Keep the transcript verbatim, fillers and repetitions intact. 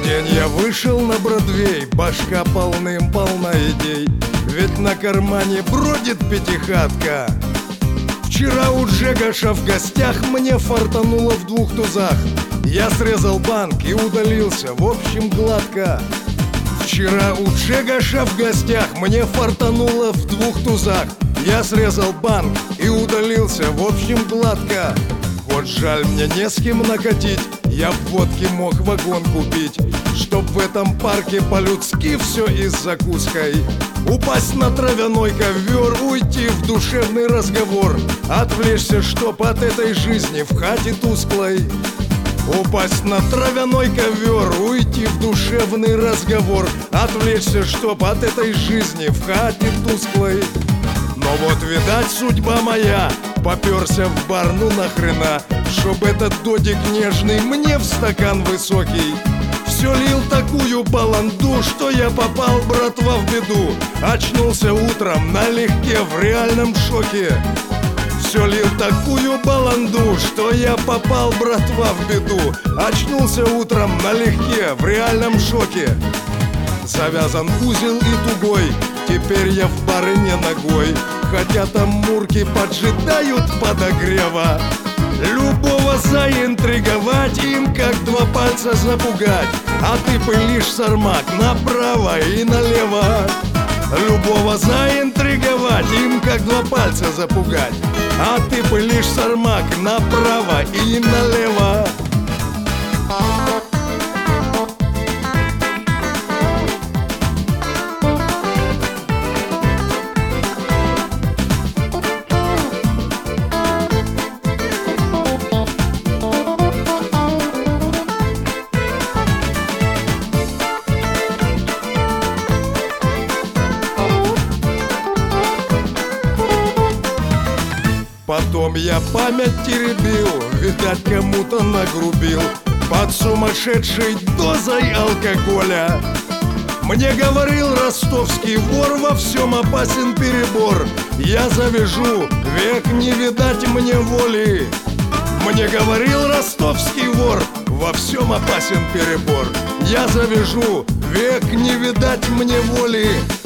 день я вышел на Бродвей, башка полным-полна идей, ведь на кармане бродит пятихатка. Вчера у Джегаша в гостях мне фартануло в двух тузах. Я срезал банк и удалился, в общем, гладко. Вчера у Джегаша в гостях мне фартануло в двух тузах. Я срезал банк и удалился, в общем, гладко. Вот жаль, мне не с кем накатить, я в водке мог вагон купить, чтоб в этом парке по-людски все и с закуской. Упасть на травяной ковер, уйти в душевный разговор, отвлечься, чтоб от этой жизни в хате тусклой. Упасть на травяной ковер, уйти в душевный разговор, отвлечься, чтоб от этой жизни в хате тусклой. Но вот, видать, судьба моя, попёрся в бар, ну нахрена, чтоб этот додик нежный мне в стакан высокий. Все лил такую баланду, что я попал, братва, в беду. Очнулся утром налегке в реальном шоке. Все лил такую баланду, что я попал, братва, в беду. Очнулся утром налегке в реальном шоке. Завязан узел и тугой, теперь я в бары не ногой, хотя там мурки поджидают подогрева. Любого заинтриговать, им как два пальца запугать, а ты пылишь, сармак, направо и налево. Любого заинтриговать, им как два пальца запугать, а ты пылишь, сармак, направо и налево. Потом я память теребил, видать, кому-то нагрубил под сумасшедшей дозой алкоголя. Мне говорил ростовский вор, во всем опасен перебор. Я завяжу, век не видать мне воли. Мне говорил ростовский вор, во всем опасен перебор. Я завяжу, век не видать мне воли.